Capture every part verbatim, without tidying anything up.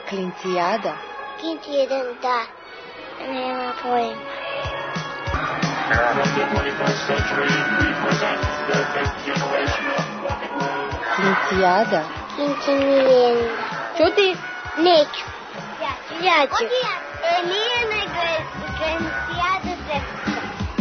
Klincijada. Klinci jedan, da. Nema pojma. Klincijada. Klinci milijenda. Čuti? Neću. Ja ću. Ja ću. E, nije nego je Klincijada srpska.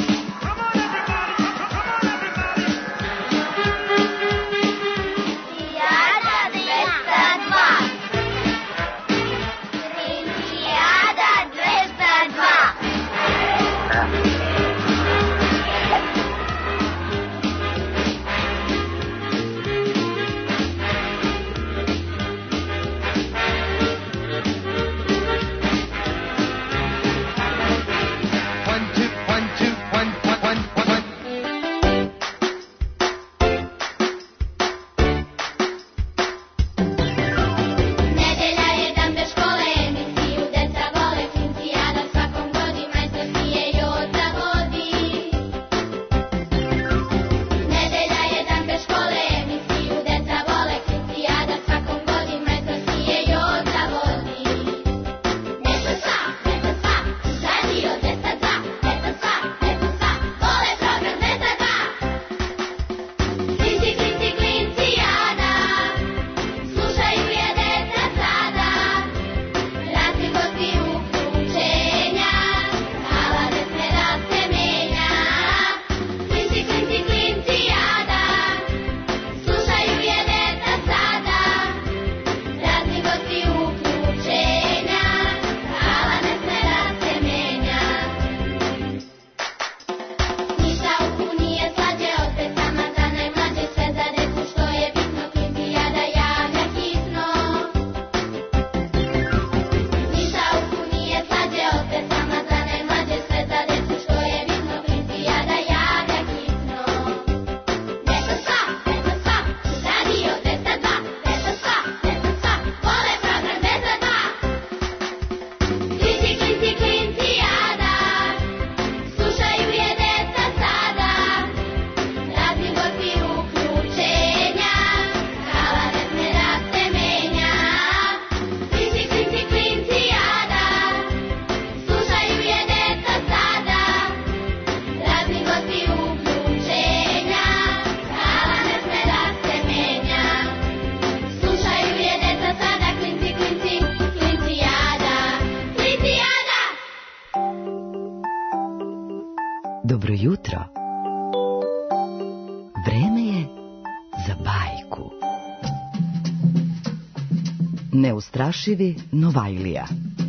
Dobro jutro. Vreme je za bajku. Neustrašivi Novajlija.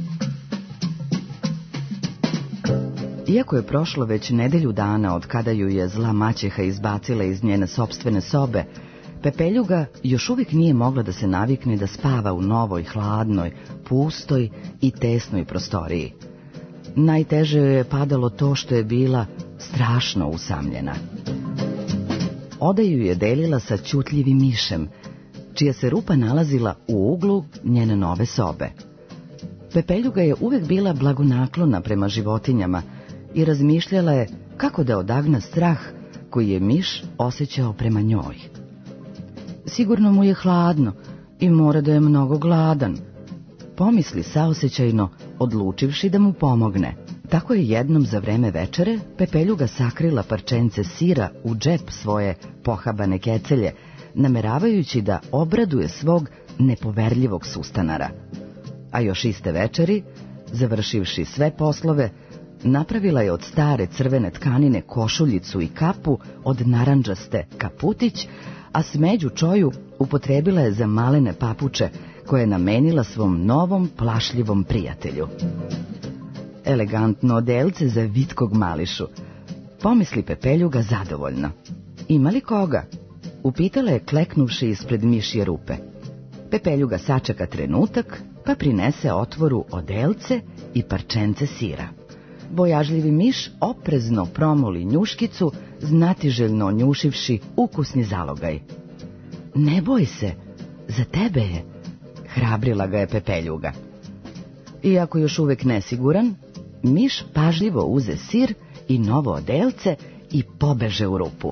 Iako je prošlo već nedelju dana od kada ju je zla maćeha izbacila iz njene sopstvene sobe, Pepeljuga još uvijek nije mogla da se navikne da spava u novoj, hladnoj, pustoj i tesnoj prostoriji. Najteže joj je padalo to što je bila strašno usamljena. Odaju je delila sa ćutljivim mišem, čija se rupa nalazila u uglu njene nove sobe. Pepeljuga je uvijek bila blagonaklona prema životinjama i razmišljala je kako da odagna strah koji je miš osjećao prema njoj. Sigurno mu je hladno i mora da je mnogo gladan, pomisli saosećajno, odlučivši da mu pomogne. Tako je jednom za vreme večere Pepeljuga sakrila parčence sira u džep svoje pohabane kecelje, nameravajući da obraduje svog nepoverljivog sustanara. A još iste večeri, završivši sve poslove, napravila je od stare crvene tkanine košuljicu i kapu od narandžaste kaputić, a smeđu čoju upotrebila je za malene papuče koje je namenila svom novom plašljivom prijatelju. Elegantno odelce za vitkog mališu, pomisli Pepeljuga zadovoljno. Ima li koga? Upitala je kleknuvši ispred mišje rupe. Pepeljuga sačeka trenutak, pa prinese otvoru odelce i parčence sira. Bojažljivi miš oprezno promoli njuškicu, znatiželjno njušivši ukusni zalogaj. Ne boj se, za tebe je, hrabrila ga je Pepeljuga. Iako još uvijek nesiguran, miš pažljivo uze sir i novo odelce i pobeže u rupu.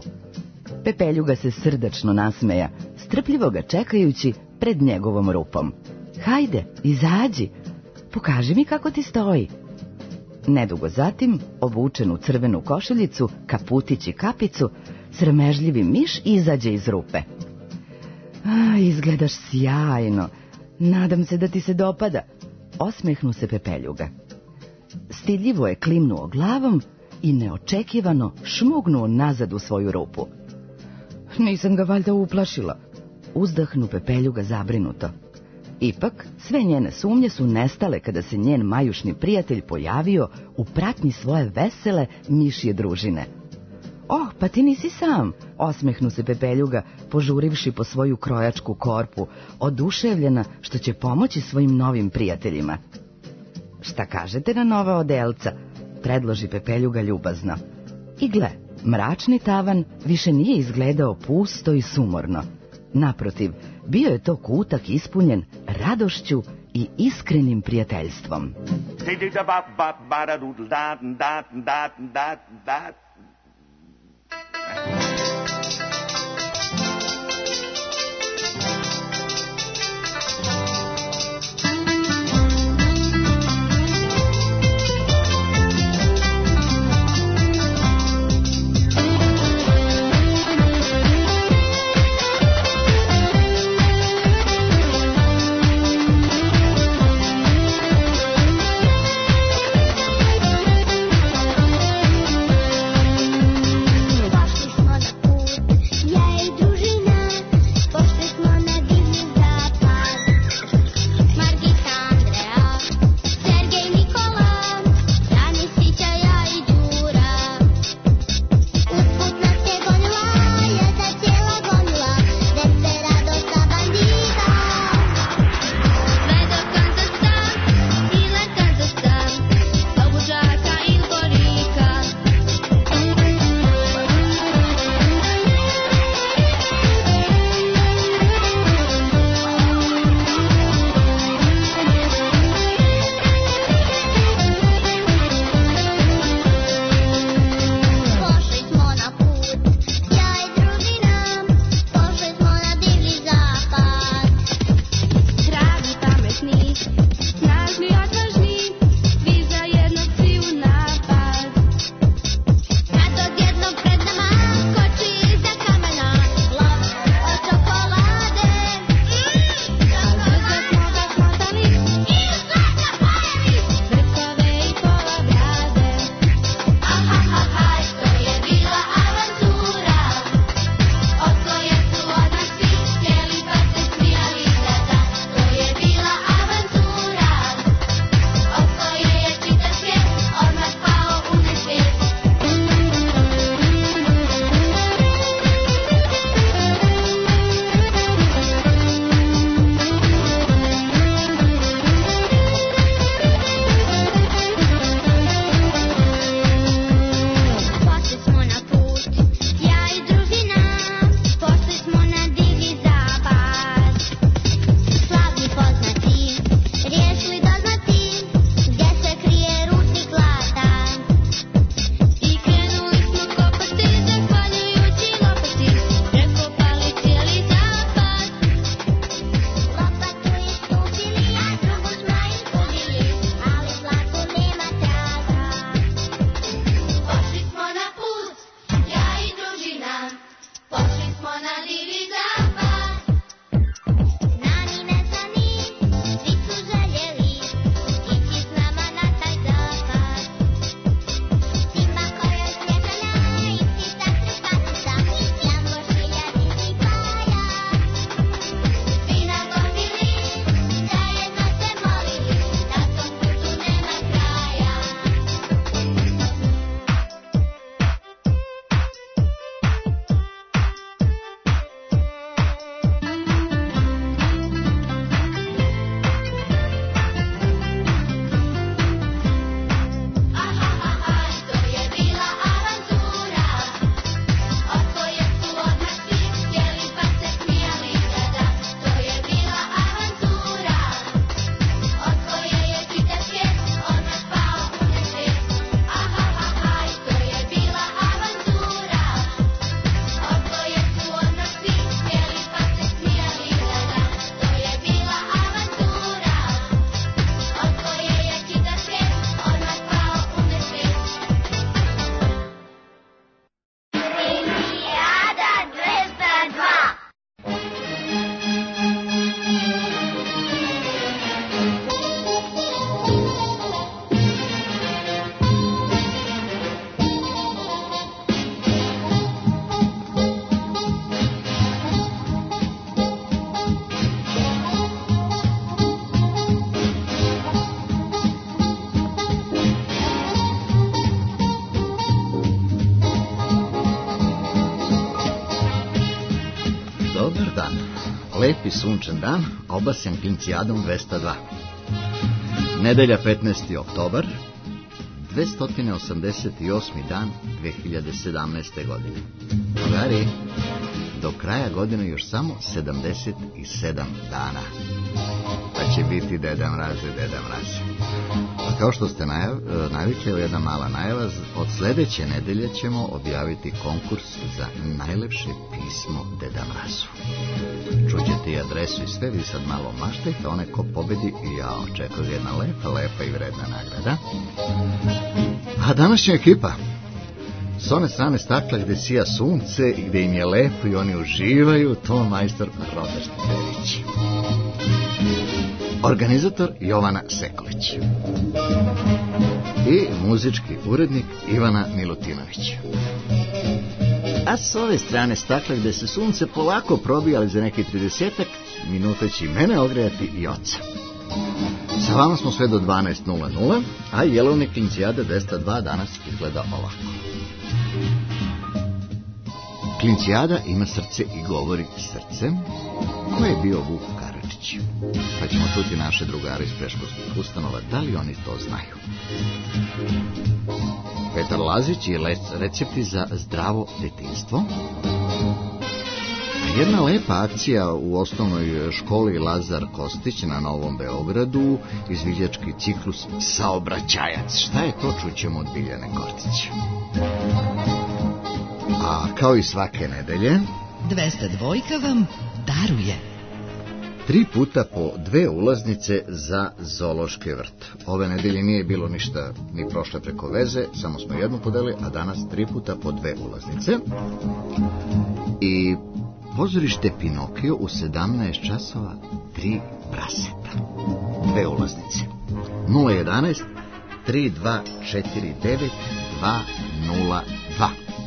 Pepeljuga se srdačno nasmeja, strpljivo ga čekajući pred njegovom rupom. hajde, izađi, pokaži mi kako ti stoji. Nedugo zatim, obučen u crvenu košuljicu, kaputić i kapicu, sramežljivi miš izađe iz rupe. A, izgledaš sjajno, nadam se da ti se dopada, osmehnu se Pepeljuga. Stidljivo je klimnuo glavom i neočekivano šmugnuo nazad u svoju rupu. Nisam ga valjda uplašila, uzdahnu Pepeljuga zabrinuto. Ipak, sve njene sumnje su nestale kada se njen majušni prijatelj pojavio u pratnji svoje vesele mišje družine. Oh, pa ti nisi sam, osmehnu se Pepeljuga, požurivši po svoju krojačku korpu, oduševljena što će pomoći svojim novim prijateljima. Šta kažete na nova odelca, predloži Pepeljuga ljubazno. I gle, mračni tavan više nije izgledao pusto i sumorno. Naprotiv, bio je to kutak ispunjen radošću i iskrenim prijateljstvom. Dobar dan. Lepi sunčan dan, obasjan klincijadom dvesta dva. Nedelja petnaesti oktobar, dvesta osamdeset osmi dan dve hiljade sedamnaeste. godine. Drugari, do kraja godine još samo sedamdeset sedam dana. Pa će biti Deda Mraz i Deda Mraz. A kao što ste najav, navikli, jedna mala najava, od sledeće nedelje ćemo objaviti konkurs za najlepše pismo Deda Mrazu. Čućete i adresu i sve, vi sad malo maštajte, onaj ko pobedi, ja očekujem jedna lepa, lepa i vredna nagrada. A današnja ekipa, s one strane stakla gde sija sunce i gde im je lepo i oni uživaju, to majstor Robert Perić. Organizator Jovana Sekulić. I muzički urednik Ivana Milutinović. A s ove strane stakla gde se sunce polako probija, ali za neki tridesetak minuta će mene ogrejati i oca. Sa vama smo sve do dvanaest nula nula, a Jelovnik Klincijada dvesta dva danas izgleda ovako. Klincijada ima srce i govori srcem, ko je bio Vuk Karadžić. Pa ćemo čuti naše drugare iz predškolskih ustanova, da li oni to znaju. Petar Lazić i recepti za zdravo detinjstvo. Jedna lepa akcija u osnovnoj školi Lazar Kostić na Novom Beogradu, izviđački ciklus Saobraćajac. Šta je to, čućemo od Biljane Kortić. A kao i svake nedelje, dvesta dvojka vam daruje tri puta po dve ulaznice za zoološki vrt. Ove nedelje nije bilo ništa ni prošle preko veze, samo smo jednu podelili, a danas tri puta po dve ulaznice. I pozorište Pinokio u sedamnaest časova, tri praseta. Dve ulaznice. nula jedanaest tri dva četiri devet dva nula dva.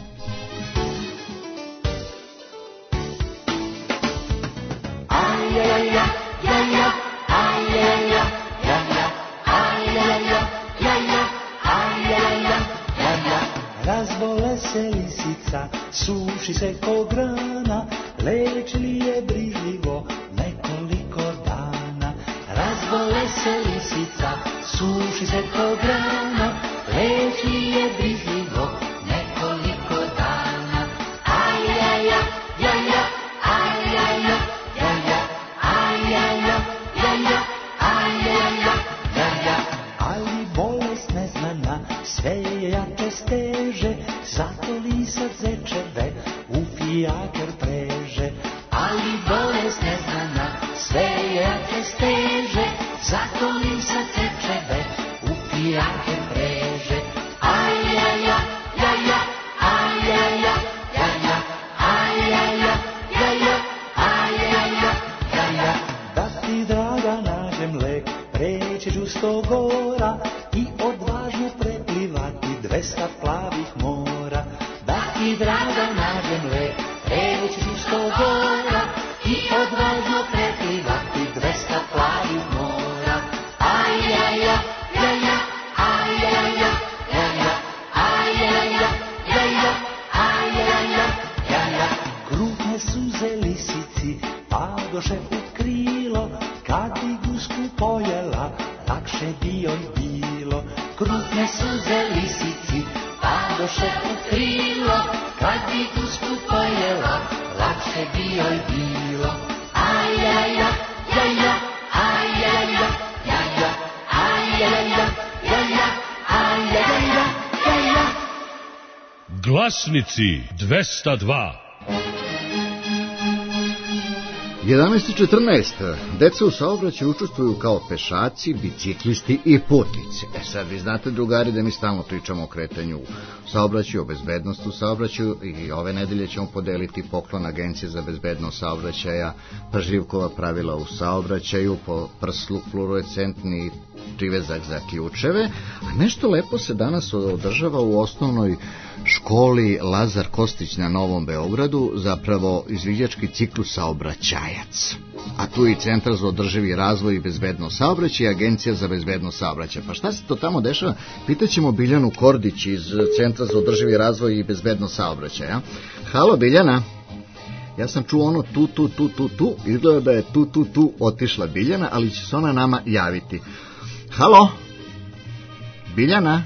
Razbole se lisica, suši se ko grana, leči li je brižljivo nekoliko dana. Razbole se lisica, suši se ko grana, leči li je brižljivo nekoliko dana. Ajaja, jaja, ajaja, jaja, ajaja, jaja, ajaja, jaja. Ali bolest neznana sve je jače steže, zato lisac zečeve u fijaker preže. Ali bolest neznana sve je jače steže, zato lisac zečeve u fijaker preže. Ajaja, jaja, ajaja, jaja, ajaja, jaja, ajaja, jaja. Da ti, draga, nađem lek, preći ću sto gora i odvažno preplivati dvesta plavih mora. Da ti, draga, nađem lek, preći ću sto gora i odvažno preplivati dvesta plavih mora. Ajaja, jaja, ajaja, jaja, ajaja, jaja, ajaja, jaja. Krupne suze lisici padoše u krilo, kad bi gusku pojela, lakše bi joj bilo. Krupne suze lisici padoše u krilo, kad bi gusku pojela, lakše bi joj bilo. Ajaja, jaja, ajaja, jaja, ajaja, jaja, ajaja, jaja. Glasnici dvesta dva. jedanaest četrnaest. Deca u saobraćaju učestvuju kao pešaci, biciklisti i putnici. E sad, vi znate, drugari, da mi stalno pričamo o kretanju u saobraćaju, o bezbednosti u saobraćaju, i ove nedelje ćemo podeliti poklon Agencije za bezbednost saobraćaja, Pažljivkova pravila u saobraćaju, po prsluk fluorescentni privezak za ključeve, a nešto lepo se danas održava u osnovnoj školi Lazar Kostić na Novom Beogradu, zapravo izviđački ciklus Saobraćajac. A tu je i Centar za održivi razvoj i bezbednost saobraćaja i Agencija za bezbednost saobraćaja. Pa šta se to tamo dešava? Pitaćemo Biljanu Kordić iz Centra za održivi razvoj i bezbednost saobraćaja. Halo, Biljana. Ja sam čuo ono tu, tu, tu, tu, tu, izgleda da je tu, tu, tu otišla Biljana, ali će se ona nama javiti. Halo? Biljana?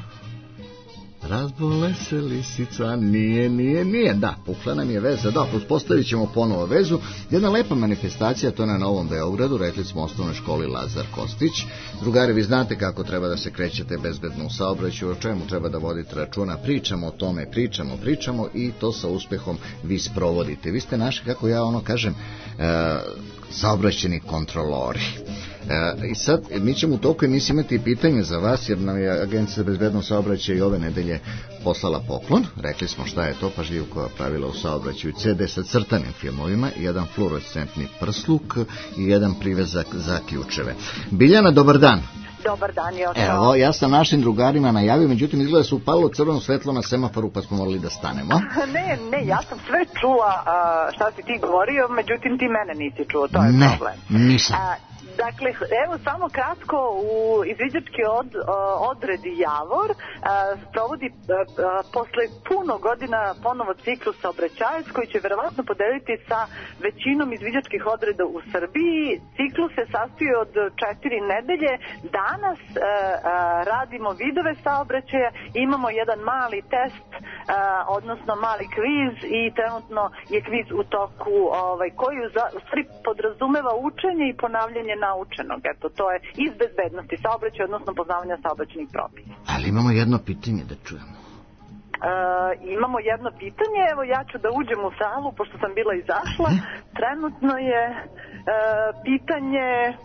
Razbole se lisica, nije, nije, nije, da, pukla nam je veza, da, uspostavit ćemo ponovo vezu, jedna lepa manifestacija, to je na Novom Beogradu, rekli smo osnovnoj školi Lazar Kostić. Drugari, vi znate kako treba da se krećete bezbedno u saobraćaju, o čemu treba da vodite računa, pričamo o tome, pričamo, pričamo i to sa uspehom vi sprovodite. Vi ste naši, kako ja ono kažem, e, saobraćeni kontrolori. E, I sad, mi ćemo u toku emisije imati pitanje za vas, jer nam je Agencija za bezbedno saobraćaj i ove nedelje poslala poklon. Rekli smo šta je to, pažljivko pravila u saobraćaju, ce de sa crtanim filmovima, jedan fluorescentni prsluk i jedan privezak za ključeve. Biljana, dobar dan. Dobar dan, Jošo. Evo, ja sam našim drugarima najavio, međutim izgleda se upalo crveno svetlo na semaforu, pa smo morali da stanemo. ne, ne, ja sam sve čula uh, šta si ti govorio, međutim ti mene nisi čuo, to je ne, problem. Ne, nisam. Uh, Dakle, evo samo kratko, u izviđački od, odredi Javor sprovodi posle puno godina ponovo ciklus saobraćajac koji će verovatno podeliti sa većinom izviđačkih odreda u Srbiji. Ciklus se sastoji od četiri nedelje. Danas radimo vidove saobraćaja, imamo jedan mali test, odnosno mali kviz i trenutno je kviz u toku ovaj, koji u stvari podrazumeva učenje i ponavljanje naučenog. Eto, to je iz bezbednosti saobraćaja, odnosno poznavanja saobraćajnih propisa. Ali imamo jedno pitanje da čujemo. E, imamo jedno pitanje, evo ja ću da uđem u salu, pošto sam bila izašla. Trenutno je e, pitanje...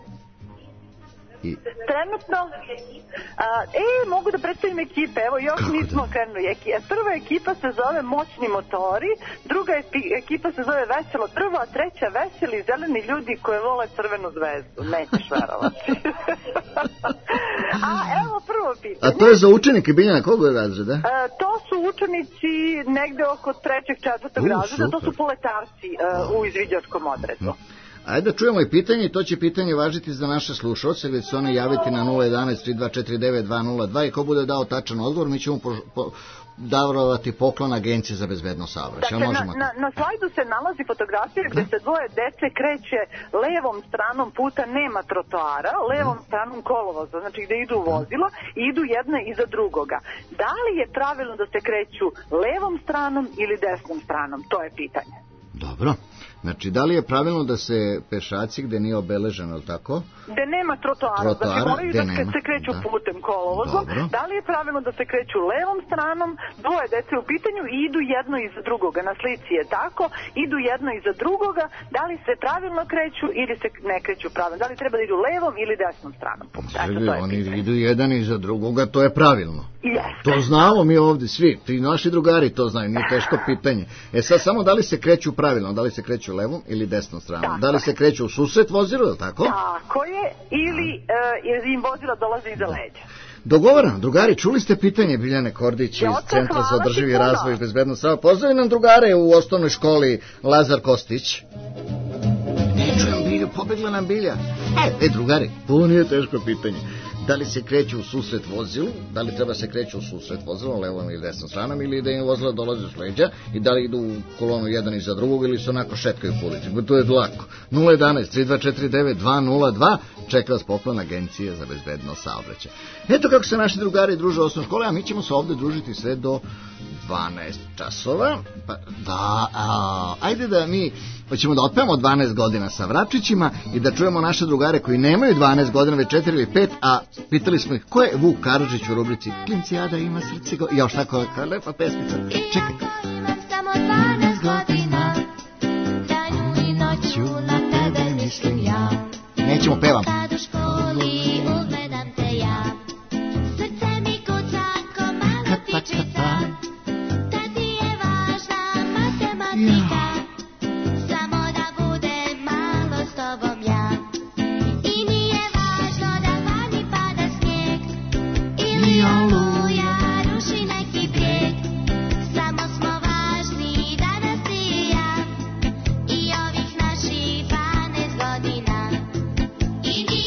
I... Trenutno, a, e, mogu da predstavim ekipe, evo još kako nismo da? krenuli. Prva ekipa se zove Moćni motori, druga ekipa se zove Veselo drvo, a treća Veseli zeleni ljudi koje vole crvenu zvezdu. Nećeš verovati. A evo prvo pitanje. A to je za učenike, Biljana, koga je razreda? E, to su učenici negde oko trećeg, četvrtog razreda, to su poletarci e, u izviđačkom odredu. No. Ajde da čujemo i pitanje, i to će pitanje važiti za naše slušalce, gdje se one javiti na nula jedan tri dva četiri devet dva nula dva i ko bude dao tačan odgovor, mi ćemo po, po, darovati poklon Agencije za bezbedno saobraćaj. Dakle, na, na, na slajdu se nalazi fotografija gdje se dvoje dece kreće levom stranom puta, nema trotoara, levom stranom kolovoza, znači gdje idu u vozilo i idu jedna iza drugoga. Da li je pravilno da se kreću levom stranom ili desnom stranom? To je pitanje. Dobro. Znači, da li je pravilno da se pešaci gde nije obeleženo, tako? Gde nema trotoara, trotoara znači moraju da nema. se kreću da. putem kolovozom. Dobro. Da li je pravilno da se kreću levom stranom, dvoje dece u pitanju i idu jedno iza drugoga. Na slici je tako, idu jedno iza drugoga, da li se pravilno kreću ili se ne kreću pravilno. Da li treba da idu levom ili desnom stranom? Eto, oni pitanje. Idu jedan iza drugoga, to je pravilno. Jeste. To znamo mi ovdje svi, ti naši drugari to znaju, nije teško pitanje. E sad samo da li se kreću pravilno, da li se kreću levom ili desnom stranom. Tako da li se kreću u susret vozilu, ili tako? Tako je, ili uh, im vozila dolaze iza leđa. Dogovoreno, drugari, čuli ste pitanje Biljane Kordić iz Centra za održivi razvoj i bezbednost saobraćaja. Pozdravi nam drugare u osnovnoj školi Lazar Kostić. Ne čujem Bilju, pobegla nam Bilja. E, e drugari, to nije teško pitanje. Da li se kreću u susret vozilu, da li treba se kreću u susret vozilu, levom ili desnom stranom, ili da im vozila dolaze s leđa i da li idu u kolonu jedan iza drugog ili se onako šetkaju po ulici. To je lako. nula jedan tri dva četiri devet dva nula dva, čeka vas poklon Agencije za bezbednost saobraćaja. Eto kako se naši drugari druže u osnovnoj školi, a mi ćemo se ovdje družiti sve do dvanaest časova. Pa, da, a, ajde da mi hoćemo da otpevamo dvanaest godina sa Vračićima i da čujemo naše drugare koji nemaju dvanaest godina, već četiri ili pet, a pitali smo ih ko je Vuk Karadžić u rubrici Klincijada ima srce go... Još tako je lepa pesmica. Čekaj. Samo dvanaest godina, danju i noću na tebe mislim ja. Nećemo pevam. Kad u školi ugledam te ja, srce mi kuca ko malo tičica. Kad ti je važna matematika, samo da budem malo s tobom ja. I nije važno da vani pada snijeg ili oluja ruši neki brijeg. Samo smo važni danas i ja i ovih naših dvanaest godina. I nije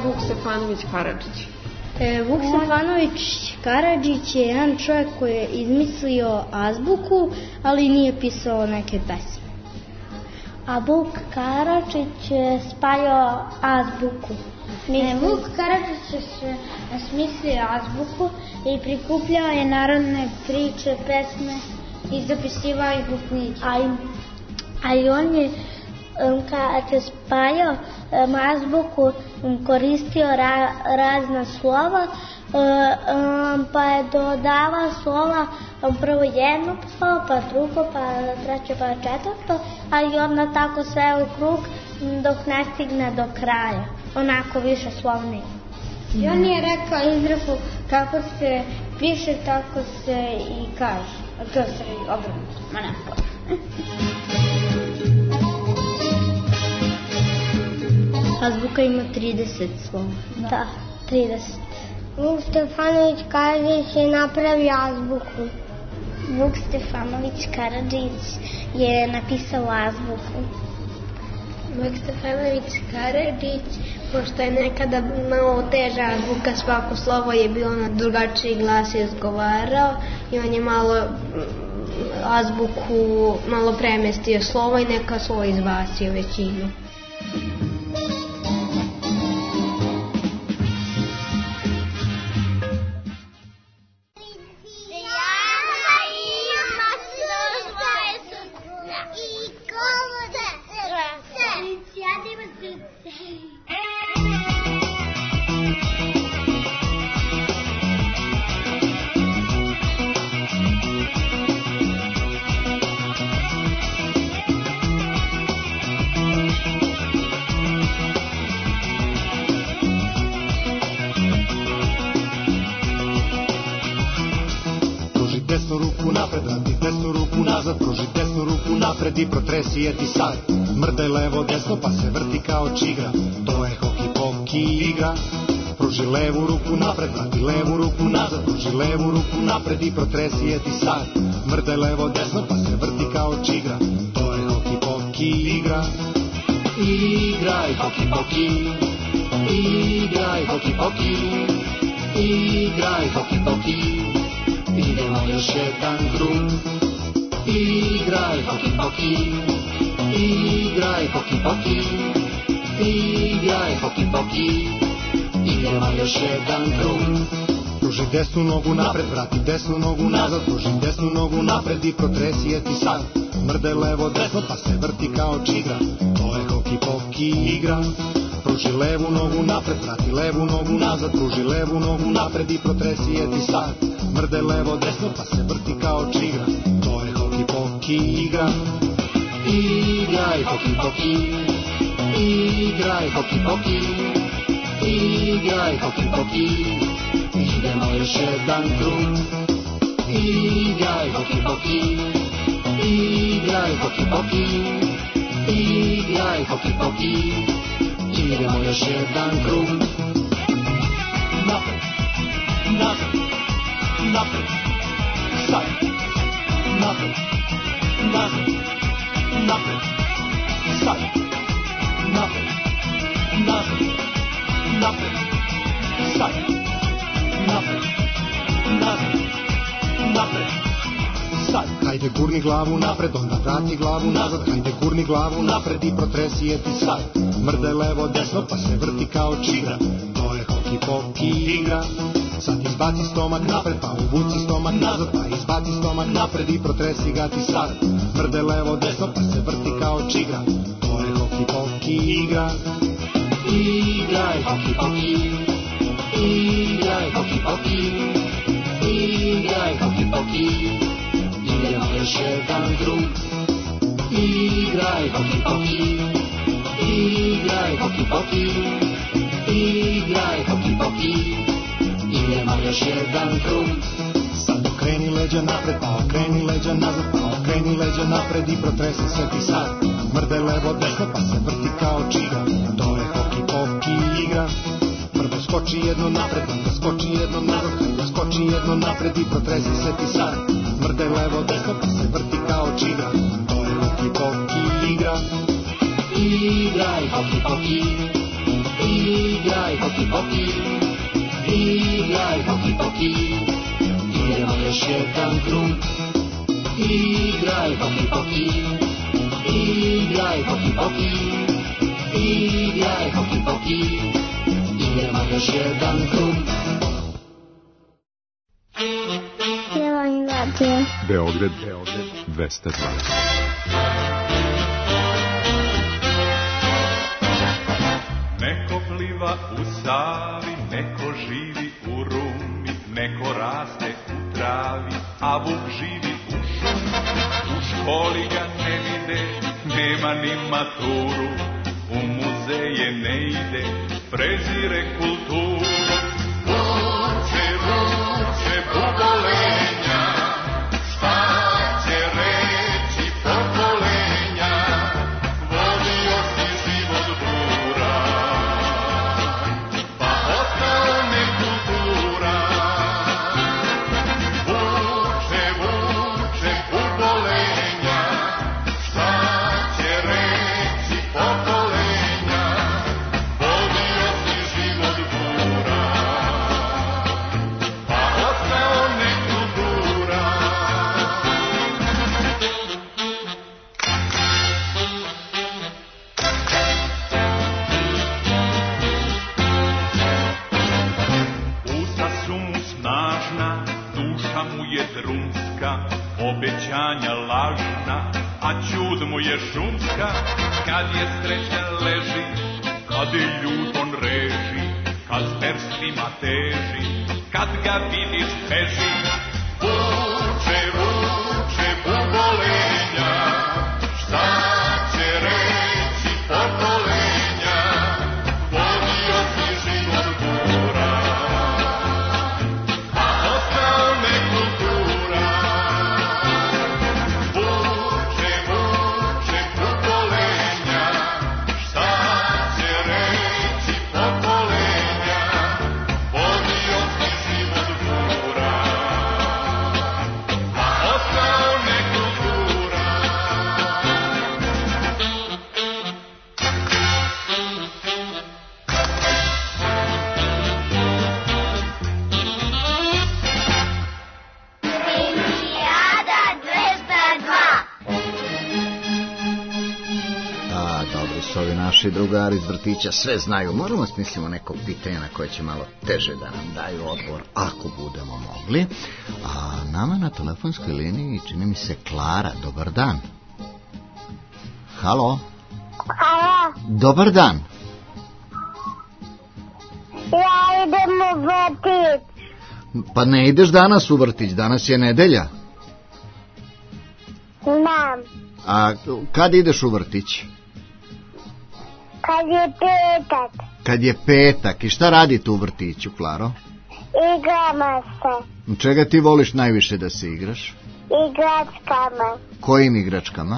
Vuk Stefanović Karadžić? E, Vuk Stefanović Karadžić je jedan čovjek koji je izmislio azbuku, ali nije pisao neke pesme. A Vuk Karadžić je spajao azbuku. Ne, Vuk Karadžić je smislio azbuku i prikupljao je narodne priče, pesme i zapisivao ih u knjigi. A i on je, kad je spajao azbuku, koristio ra, razna slova, pa je dodavao slova, prvo jedno slovo, pa drugo, pa treće, pa četvrto, a i onda tako sve u krug dok ne stigne do kraja, onako više slovni. I on je rekao izreku kako se piše, tako se i kaže. A to se obrnuto, ma ne pojma. Azbuka ima trideset slova. Da, trideset. Vuk Stefanović Karadžić je napravio azbuku. Vuk Stefanović Karadžić je napisao azbuku. Vuk Stefanović Karadžić, pošto je nekada malo teža azbuka, svako slovo je bilo na drugačiji glas i izgovarao i on je malo azbuku malo premestio slovo i neka slovo izbacio većinu. I protresi je ti sad, mrdaj levo desno pa se vrti kao čigra, to je hoki poki igra. Pruži levu ruku napred, vrati levu ruku nazad, pruži levu ruku napred i protresi je ti sad, mrdaj levo desno pa se vrti kao čigra, to je hoki poki igra. Igraj hoki poki, igraj hoki poki, igraj hoki poki, idemo još jedan krug. Igraj hoki poki, igraj hoki poki, igraj hoki poki, idemo još jedan krug. Pruži desnu nogu napred, vrati desnu nogu nazad, pruži desnu nogu napred i protresi je ti sad, mrdaj levo desno pa se vrti kao čigra, to je hoki poki igra. Pruži levu nogu napred, vrati levu nogu nazad, pruži levu nogu napred i protresi je ti sad, mrdaj levo desno pa se vrti kao čigra, to je hoki poki igra. Igraj hoki poki, igraj hoki poki, igraj hoki poki, idemo još jedan krug. Igraj hoki poki, igraj hoki poki, igraj hoki poki, idemo još jedan krug. Napred, nazad, napred, sad, napred, nazad, napred, sad, napred, nazad, napred, sad, napred, nazad, napred, sad. Hajde gurni glavu napred, onda vrati glavu nazad, hajde gurni glavu napred i protresi je ti sad, mrdaj levo desno pa se vrti kao čigra, to je hoki poki igra. Sad izbaci stomak napred, pa uvuci stomak nazad, pa izbaci stomak napred i protresi ga ti sad, mrdaj levo desno pa se vrti kao čigra, to je hoki poki igra. Igraj hoki poki, igraj hoki poki, igraj hoki poki, idemo još jedan krug. Igraj hoki poki, igraj hoki poki, igraj hoki poki, idemo još jedan krug. Sad okreni leđa napred, pa okreni leđa nazad, pa okreni leđa napred i protresi se ti sad, mrdaj levo desno pa se vrti kao čigra, to je hoki poki igra. Prvo skoči jedno napred, onda skoči jedno nazad, onda skoči jedno napred i protresi se ti sad, mrdaj levo desno pa se vrti kao čigra, to je hoki poki igra. Igraj hoki poki, igraj Igraj hoki poki, igraj hoki poki, idemo još jedan krug. Igraj hoki poki, igraj hoki poki, igraj hoki poki, idemo još jedan krug. Beograd, Beograd, dvesta dva. Neko pliva u Savi, neko živi u Rumi, neko raste u travi, a vuk živi u šumi. U školi ga ne vide, nema ni maturu, u muzeje ne ide, prezire kulturu. Vuče, vuče, bubolenja, šta će reći pokolenja, vodio si život bura, pa ostao nekultura. Vuče, vuče, bubolenja, šta će reći pokolenja, vodio si život bura, pa ostao nekultura. Usta su mu snažna, duša mu je drumska, obećanja lažna, a ćud mu je šumska. Kad je srećan leži, kad je ljut on reži, kad s perstvima teži, kad ga vidiš beži. Vuče, vuče, bubolenja, šta će reći pokolenja, vodio si život bura, a ostao nekultura. Vuče, vuče, bubolenja, šta će reći pokolenja, vodio si život bura, a ostao nekultura. A, dobro su ovi naši drugari iz vrtića, sve znaju. Moramo smislimo neko pitanje na koje će malo teže da nam daju odgovor, ako budemo mogli. A nama na telefonskoj liniji čini mi se Klara. Dobar dan. Halo. Halo, Dobar dan. ja idem u vrtić. Pa ne ideš danas u vrtić, danas je nedelja. Znam, A kad ideš u vrtić? kad je petak, Kad je petak. I šta radite u vrtiću, Klaro? igramo se, Čega ti voliš najviše da se igraš? igračkama, Kojim igračkama?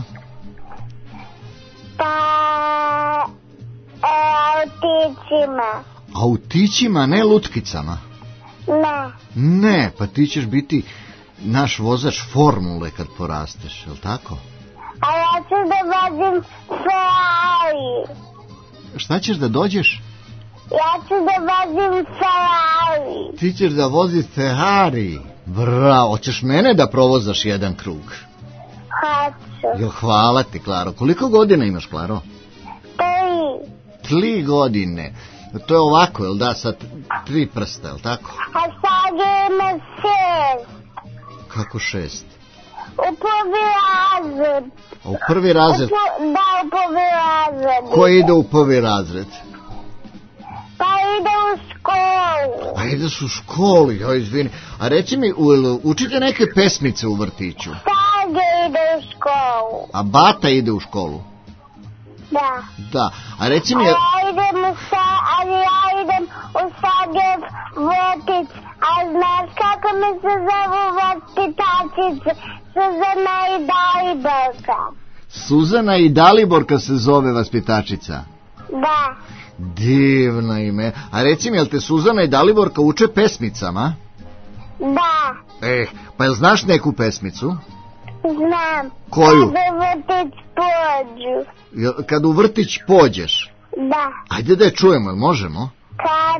pa e, autićima, Autićima, ne lutkicama. ne, Ne, pa ti ćeš biti naš vozač formule kad porasteš, je li tako? a ja ću da vozim Ferrari, Šta ćeš da dođeš? ja ću da vozim Ferrari, Ti ćeš da voziš Ferrari. Bravo, hoćeš mene da provozaš jedan krug? hoću, Jo, hvala ti, Klaro. Koliko godina imaš, Klaro? tri, Tri godine. To je ovako, jel da, sad tri prsta, jel tako? a sad ima šest, Kako šest? u prvi razred, A u prvi razred? U po- da, u prvi razred, Ko ide u prvi razred? pa ide u školu, A ideš u školu, jo, izvini. A reci mi, u- učite neke pesmice u vrtiću? Sage ide u školu, A bata ide u školu? da. Da. A reci A mi, ja idem u sa, ali ja idem u Sagev vrtić, a znaš kako mi se zovu vaspitačice? Suzana i Daliborka. Suzana i Daliborka se zove vaspitačica. Da, Divno ime. A reci mi, jel te Suzana i Daliborka uče pesmicama? da, Eh, pa jel znaš neku pesmicu? znam. Koju? Kad u vrtić pođu. Jel, kad u vrtić pođeš? Da, Ajde da je čujemo, jel možemo? kad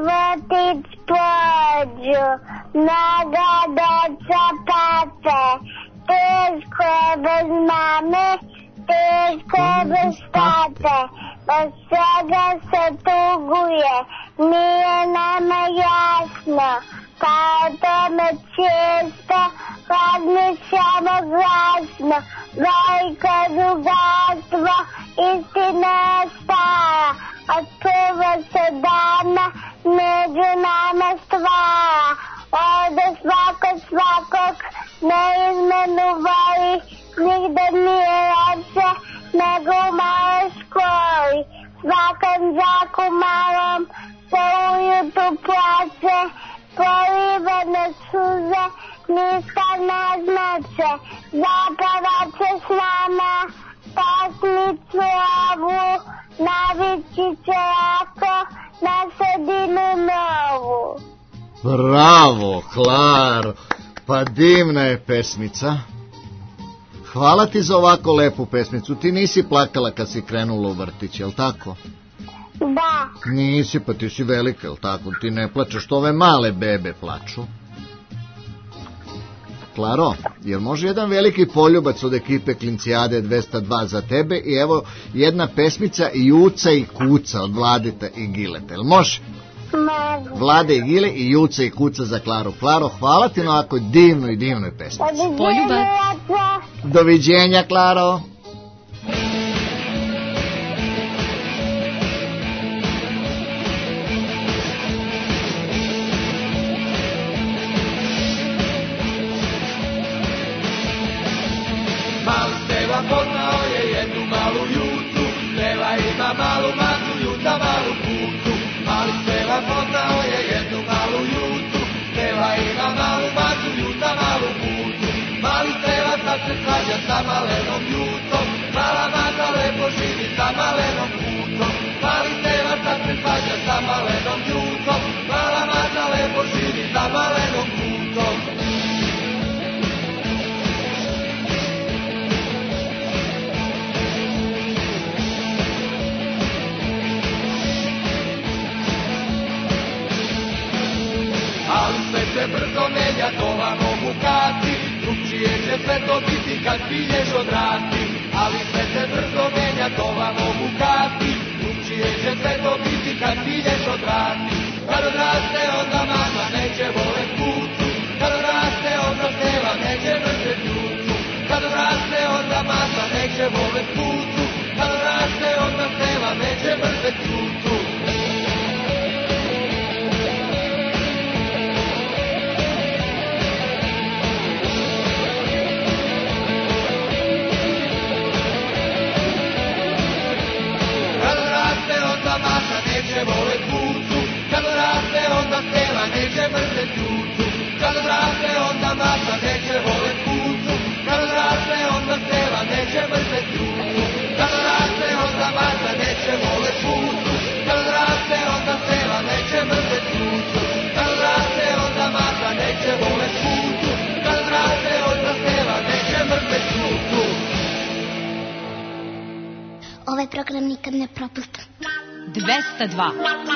vrtić pođu, mnoga deca pate, teško je bez mame, teško je bez tate, bez svega se tuguje, nije nama jasno, pa o tome često razmišljamo glasno, veliko drugarstvo, istina je stara, od prvo se dana među nama stvara, ovde svako svakog neizmenu voli, nigde nije lepše nego u maloj školi, svakom đaku malom se ujutru plače, polivene suze ništa ne znače, zapavaće s nama pesmicu ovu, navići će lako na sredinu novu. Bravo, Klaro, pa divna je pesmica. Hvala ti za ovako lepu pesmicu. Ti nisi plakala kad si krenula u vrtić, jel tako? Da. Nisi, pa ti si velika, jel tako? Ti ne plačeš, to ove male bebe plaču. Klaro, jer može jedan veliki poljubac od ekipe Klincijade dvesta dva za tebe i evo jedna pesmica Juca i Kuca od Vladeta i Gileta, jel može? Može. Vlade i Gile i Juca i Kuca za Klaru. Klaro, hvala ti na ovako divnoj, divnoj pesmici. Poljubac. Doviđenja, Klaro. Mali Steva poznao je jednu malu Jucu, Steva ima malu macu, Juca malu kucu. Mali Steva poznao je jednu malu Jucu, Steva ima malu macu, Juca malu kucu. Mali Steva sad se svađa sa malenom Jucom, mala maca lepo živi sa malenom kucom. Mali Steva sad se svađa sa malenom Jucom, mala maca lepo živi sa malenom kucom. Ali sve se brzo menja, to vam mogu kati, drugčije će sve to biti kad pilješ odrasti. Ali sve se brzo menja, to vam mogu kati, drugčije će sve to biti kad pilješ odrasti. Kad odraste onda mama neće volet kucu, kad odraste onda Steva neće mrzet Jucu. Kad odraste onda mama neće volet kucu, kad odraste onda Steva neće mrzet Jucu. Maca neće volet kucu, kad odraste onda Steva neće mrzet Jucu. Kad odraste onda Maca neće volet kucu, kad odraste onda Steva neće mrzet Jucu. Kad odraste onda Maca neće volet kucu, kad odraste onda Steva neće mrzet Jucu. Kad odraste onda Maca neće volet kucu, kad odraste onda Steva neće mrzet Jucu. Ovaj program nikad ne propustim. dvesta dva.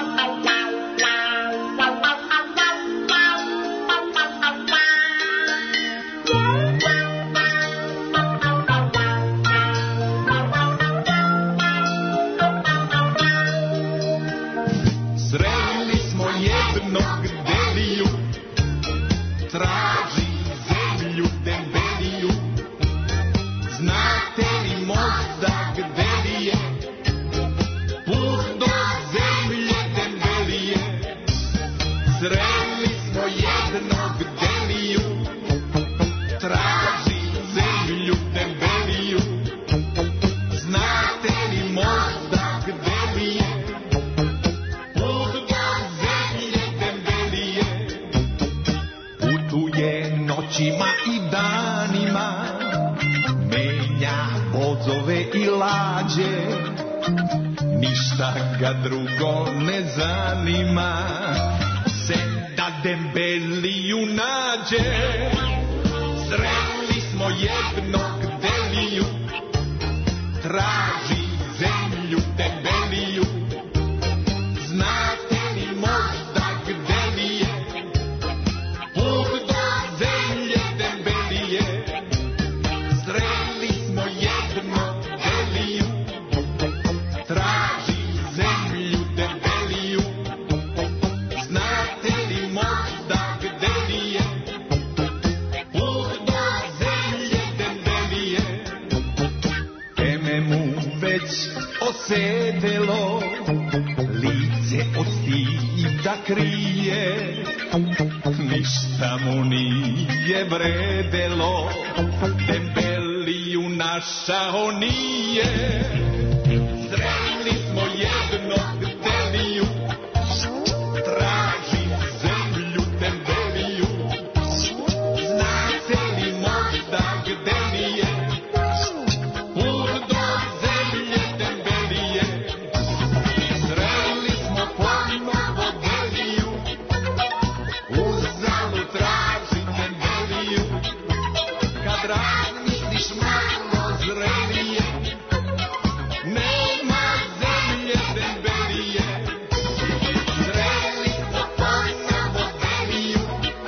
Sreli smo jednog deliju, traži zemlju debeliju. Znate li možda gde li je put do zemlje debelije? Sreli smo jednog deliju, traži zemlju debeliju. Znate li možda gde li je put do zemlje debelije? Putuje noćima i danima, menja vozove i lađe, ništa ga drugo ne zanima, se da debeliju nađe. Sreli smo jednog deliju, traži zemlju debeliju. Znate li možda sedelo, lice od stida krije, ništa mu nije vredelo, debeliju našao nije. Sreli smo jednog deliju, traži zemlju debeliju, znate li možda gde li je? Put do zemlje debelije, sreli smo ponovo deliju, uzalu traži debeliju, kad razmisliš malo zrelije, nema zemlje debelije, sreli smo ponovo deliju,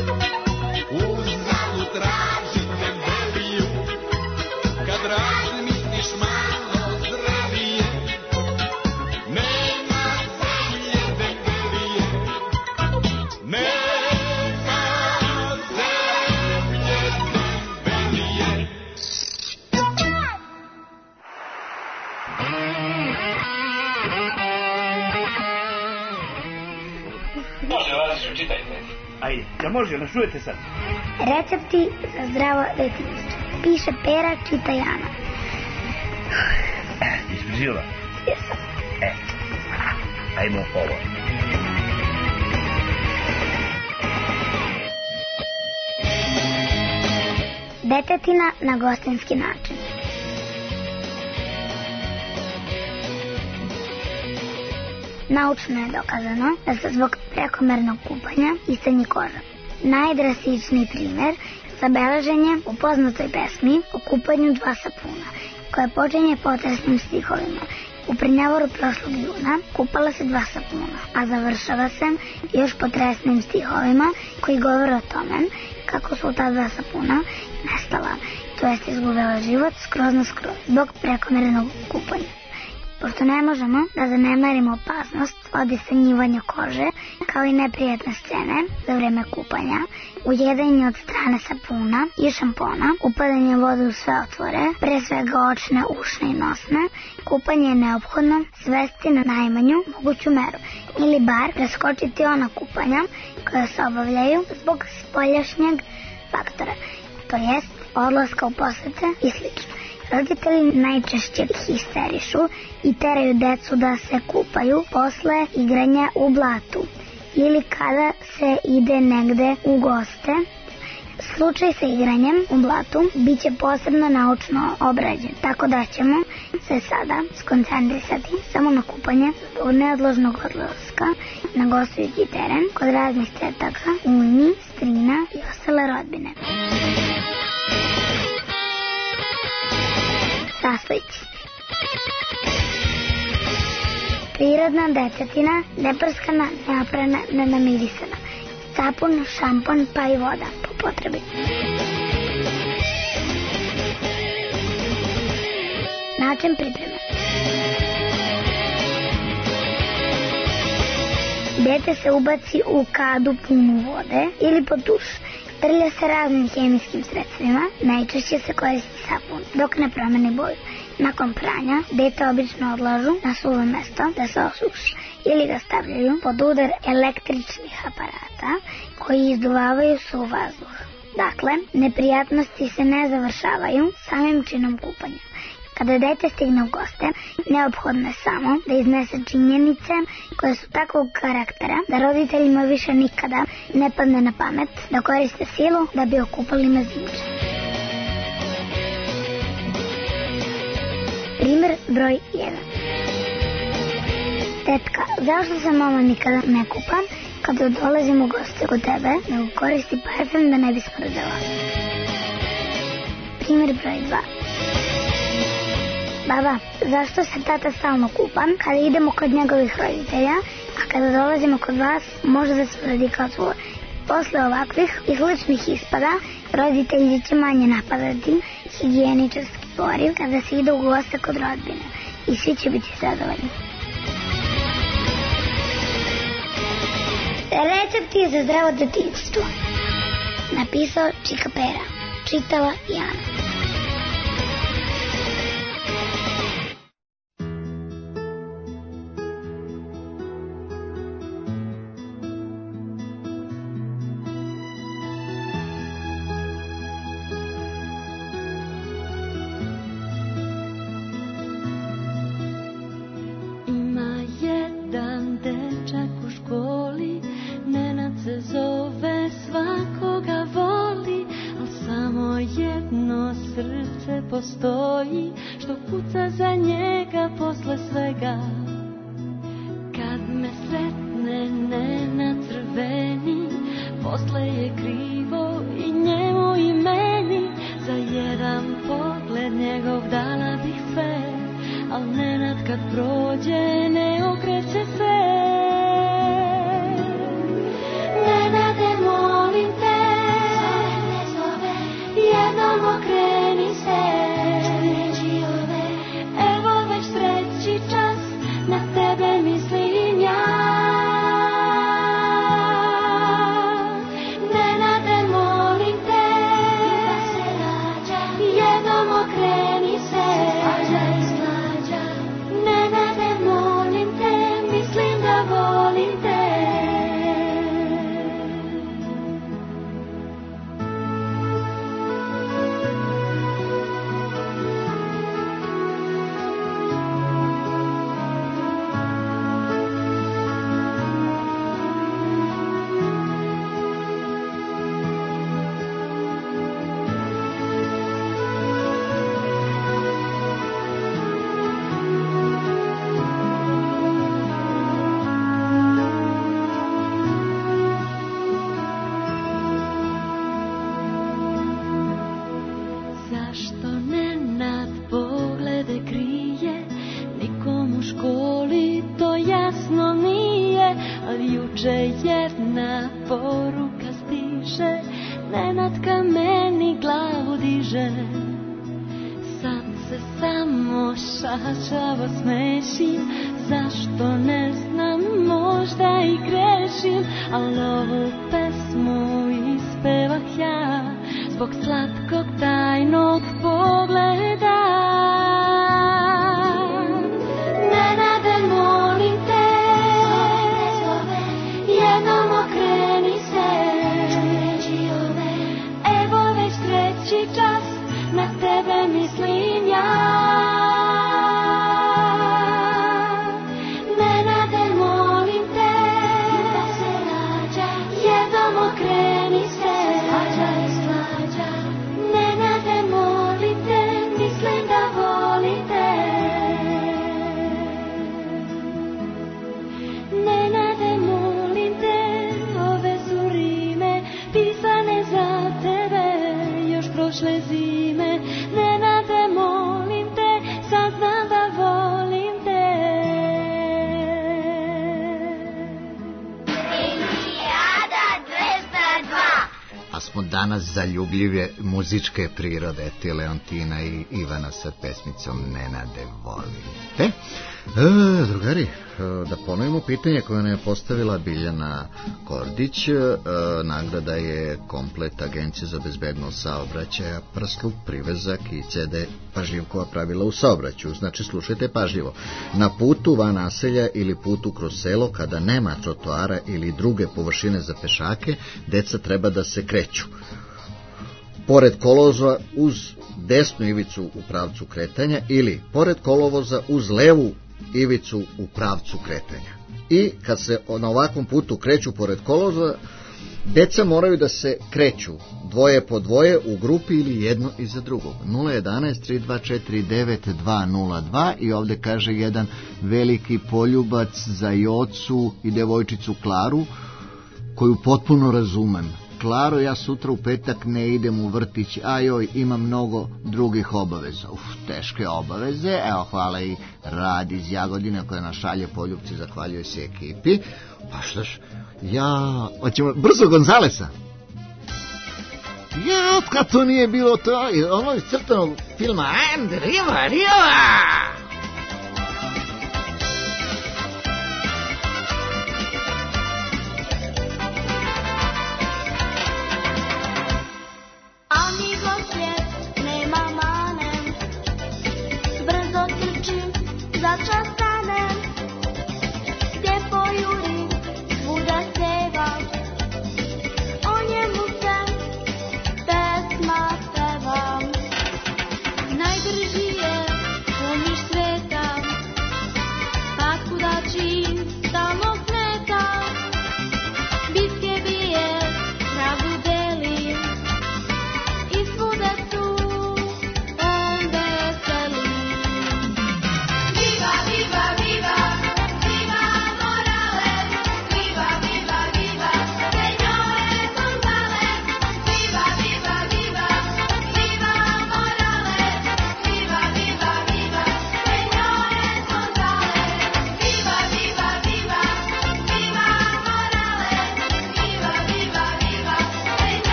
uzalu traži debeliju, kad razmisliš malo zrelije, nema zemlje debelije, nema zemlje debelije. Može, Laziću, čitajte. Ajde, ja može, ne čujete sad? Recepti za zdravo detinjstvo. Piše Pera, čita Jana. Ispričila? Jesam. E, ajmo ovo. Detetina na gostinski način. Naučno je dokazano da se zbog prekomernog kupanja istanji koža. Najdrastičniji primjer zabeležen je u poznatoj pesmi o kupanju dva sapuna, koja počinje potresnim stihovima. U Prnjavoru prošlog juna kupala se dva sapuna, a završava se još potresnim stihovima koji govore o tome kako su ta dva sapuna nestala, to jest izgubila život skroz na skroz zbog prekomernog kupanja. Pošto ne možemo da zanemarimo opasnost od istanjivanja kože, kao i neprijatne scene za vreme kupanja, ujedanje od strane sapuna i šampona, upadanje vode u sve otvore, pre svega očne, ušne i nosne, kupanje je neophodno svesti na najmanju moguću meru, ili bar preskočiti ona kupanja koja se obavljaju zbog spoljašnjeg faktora, to jest odlaska u posete i slično. Roditelji najčešće histerišu i teraju decu da se kupaju posle igranja u blatu ili kada se ide negde u goste. Slučaj sa igranjem u blatu bit će posebno naučno obrađen, tako da ćemo se sada skoncentrisati samo na kupanje zbog neodložnog odlaska na gostujući teren kod raznih tetaka, ujmi, strina i ostale rodbine. Sastojci. Prirodna detetina, neprskana, neoprana, nenamirisana. Sapun, šampon, pa i voda po potrebi. Način pripreme. Dete se ubaci u kadu punu vode ili pod duš. Trlja se raznim hemijskim sredstvima, najčešće se koristi sapun, dok ne promeni boju. Nakon pranja, dete obično odlažu na suvo mesto da se osuši ili ga stavljaju pod udar električnih aparata koji izduvavaju suv vazduh. Dakle, neprijatnosti se ne završavaju samim činom kupanja. Kada dete stigne u goste, neophodno je samo da iznese činjenice koje su takvog karaktera da roditeljima više nikada ne padne na pamet da koriste silu da bi okupali mezimiče. Primer broj jedan. Tetka, zašto se mama nikada ne kupa kada dolazim u goste kod tebe, nego koristi parfem da ne bi smrdela? Primer broj dva. Baba, zašto se tata stalno kupa kada idemo kod njegovih roditelja, a kada dolazimo kod vas može da smrdi kao tvoj? Posle ovakvih i sličnih ispada, roditelji će manje napadati higijeničarski poriv kada se ide u goste kod rodbine i svi će biti zadovoljni. Recepti za zdravo detinjstvo. Napisao Čika Pera. Čitala Jana. postoji, što kuca za njega posle svega. Kad me sretne ne crveni, posle je krivo i njemu i meni. Za jedan pogled njegov dala bih sve, al Nenad kad prođe ne okreće se. Nenade, molim te, jednom okreni se. Evo već treći čas, na tebe mislim ja. Nenade, molim te, jednom okreni se. Nenade, molim te, mislim da volim te. Zašto Nenad poglede krije, nikom u školi to jasno nije, ali juče jedna poruka stiže, Nenad ka meni glavu diže. Sad se samo šačavo smešim, zašto ne znam, možda i grešim, ali ovu pesmu ispevah ja zbog slatkog tajnog pogleda. Nenade, molim te, jednom okreni se. Evo već treći čas, na tebe mislim ja. Nenade, molim te, jednom okreni se. Nenade, molim te, mislim da volim te. Nenade, molim te, ove su rime pisane za tebe još prošle zime. Nenade, molim te, sad znam da volim te. Iliada dvesta dva. A smo danas zaljubljive muzičke prirode, ti Leontina i Ivana sa pesmicom Nenade, volim te. E, drugari, e, da ponovimo pitanje koje nam je postavila Biljana Kordić. E, nagrada je komplet Agencije za bezbednost saobraćaja, prsluk, privezak i ce de pažljivkova pravila u saobraćaju. Znači, slušajte pažljivo. Na putu van naselja ili putu kroz selo, kada nema trotoara ili druge površine za pešake, deca treba da se kreću pored kolovoza uz desnu ivicu u pravcu kretanja ili pored kolovoza uz levu ivicu u pravcu kretanja. I kad se na ovakvom putu kreću pored kolovoza, deca moraju da se kreću dvoje po dvoje u grupi ili jedno iza drugog. nula jedanaest tri dva četiri devet dva nula dva i ovde kaže jedan veliki poljubac za Jocu i devojčicu Klaru, koju potpuno razumem. Klaro, ja sutra u petak ne idem u vrtić, a joj, imam mnogo drugih obaveza. Uf, teške obaveze. Evo, hvala i Rad iz Jagodine koja nas šalje poljubci, zahvaljuje se ekipi. Pa štaš, ja... Hoćemo brzo Gonzalesa? Ja, otkad to nije bilo to, ono iz crtanog filma And Riva, Riva! Začas stanem, gdje pojurim, svuda sevam, o njemu se pesma pevam. Najbrži je, ko niš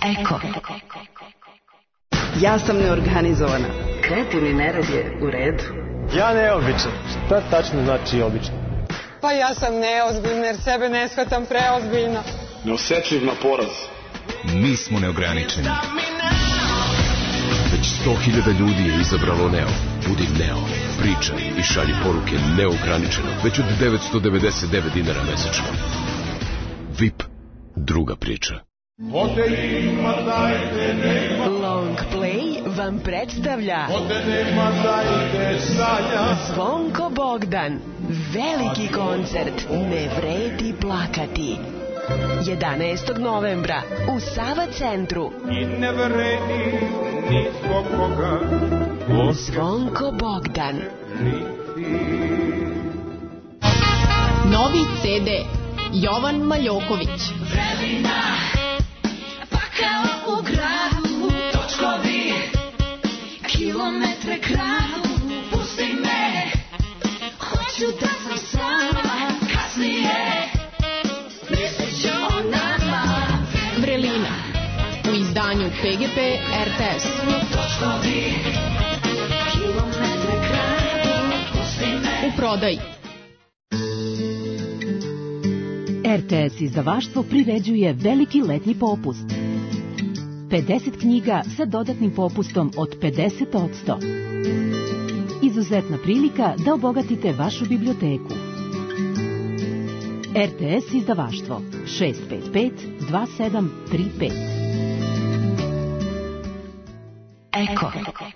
Eko. Ja sam neorganizovana. Kreativni nered je u redu. Ja neobičan. Šta tačno znači običan? Pa ja sam neozbiljna jer sebe ne shvatam preozbiljno. Neosetljiv na poraz. Mi smo neograničeni. Već sto hiljada ljudi je izabralo Neo. Budi Neo. Pričaj i šalji poruke neograničeno. Već od devetsto devedeset devet dinara mesečno. V I P. Druga priča. Long Play vam predstavlja Zvonko Bogdan. Veliki koncert Ne vredi plakati. jedanaestog novembra u Sava centru. I ne vredi ni zbog koga. Zvonko Bogdan. Novi ce de Jovan Maljoković. Vremena, pa kao u gradu, točkovi, kilometre kradu, pusti me, hoću da sam sama, kasnije, mislit ću o nama. Vrelina, u izdanju P G P R T S. Točkovi, kilometre kradu, pusti me. U prodaji. R T S izdavaštvo priređuje veliki letnji popust. pedeset knjiga sa dodatnim popustom od pedeset posto. Izuzetna prilika da obogatite vašu biblioteku. R T S izdavaštvo šest pet pet dva sedam tri pet. Eko.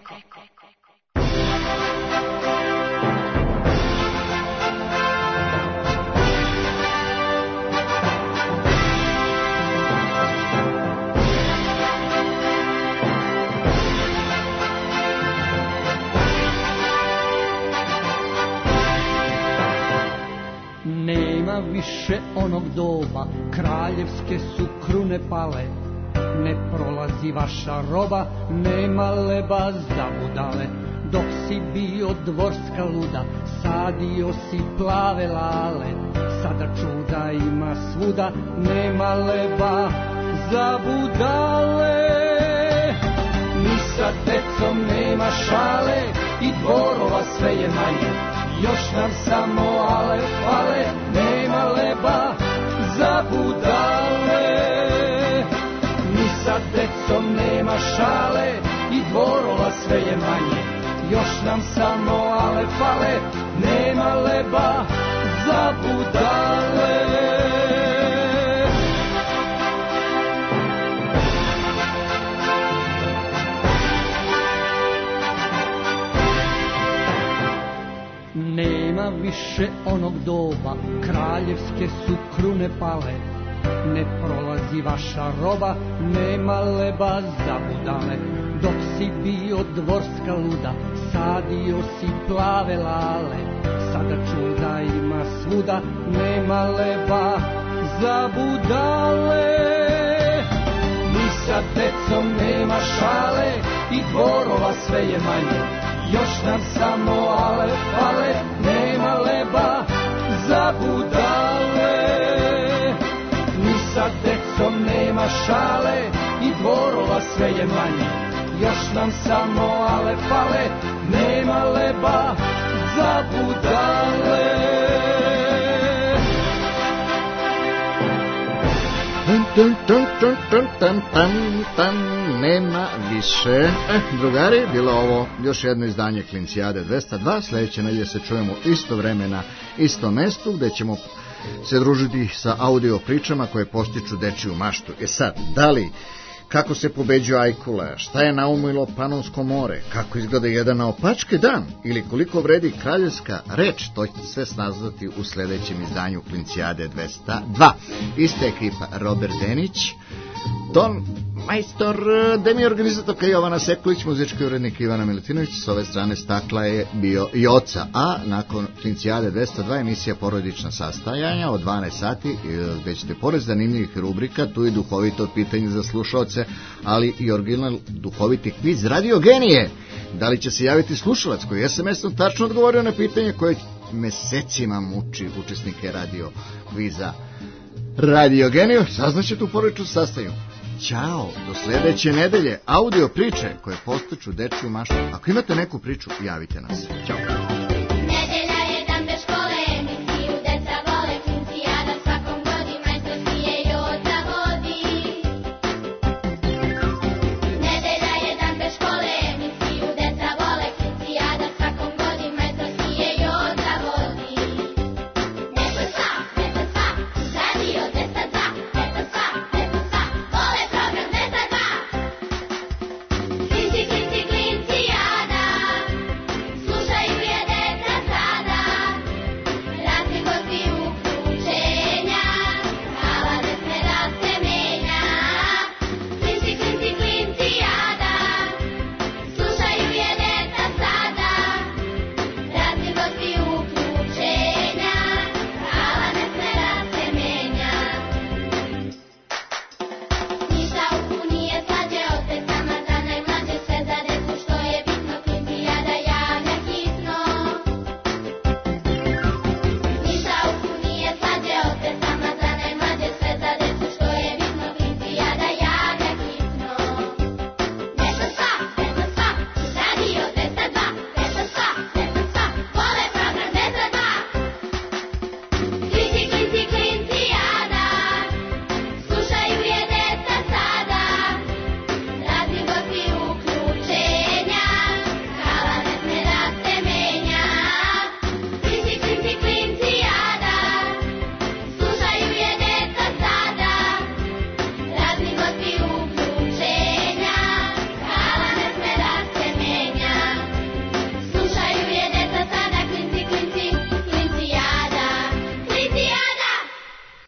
Nema više onog doba, kraljevske su krune pale. Ne prolazi vaša roba, nema leba za budale. Dok si bio dvorska luda, sadio si plave lale. Sada čuda ima svuda, nema leba za budale. Ni sa decom nema šale i dvorova sve je manje. Još nam samo ale fale, nema leba za budale. Ni sa decom nema šale i dvorova sve je manje. Još nam samo ale fale, nema leba za budale. Nema više onog doba, kraljevske su krune pale. Ne prolazi vaša roba, nema leba za budale. Dok si bio dvorska luda, sadio si plave lale. Sada čuda ima svuda, nema leba za budale. Ni sa decom nema šale i dvorova sve je manje. Još nam samo ale fale, nema leba za budale. Ni sa decom nema šale i dvorova sve je manje. Još nam samo ale fale, nema leba za budale. Tan, tan, tan, tan, tan, tan, tan, nema više. Eh, drugari, bilo ovo još jedno izdanje Klincijade dvesta dva. Sljedeće nedelje se čujemo isto vreme na istom mestu, gde ćemo se družiti sa audio pričama koje postiču dečiju maštu. E sad, da li, kako se pobeđuje ajkula, šta je naumilo Panonsko more, kako izgleda jedan naopačke dan ili koliko vredi kraljevska reč, to ćete sve saznati u sljedećem izdanju Klincijade dvesta dva. Ista ekipa Robert Denić, ton majstor, demi organizatorka Jovana Sekulić, muzički urednik Ivana Milutinović, s ove strane stakla je bio i oca, a nakon Klincijade dvesta dva emisija Porodična sastajanja od dvanaest sati, gde ćete pored zanimljivih rubrika, tu i duhovito pitanje za slušalce, ali i original duhoviti kviz Radio Genije. Da li će se javiti slušalac koji je es em esom tačno odgovorio na pitanje koje mesecima muči učesnike radio kviza Radio Geniju? Saznaćete u porodičnom sastajanju. Ćao, do sledeće nedelje. Audio priče koje postiču dečju maštu. Ako imate neku priču, javite nas. Ćao.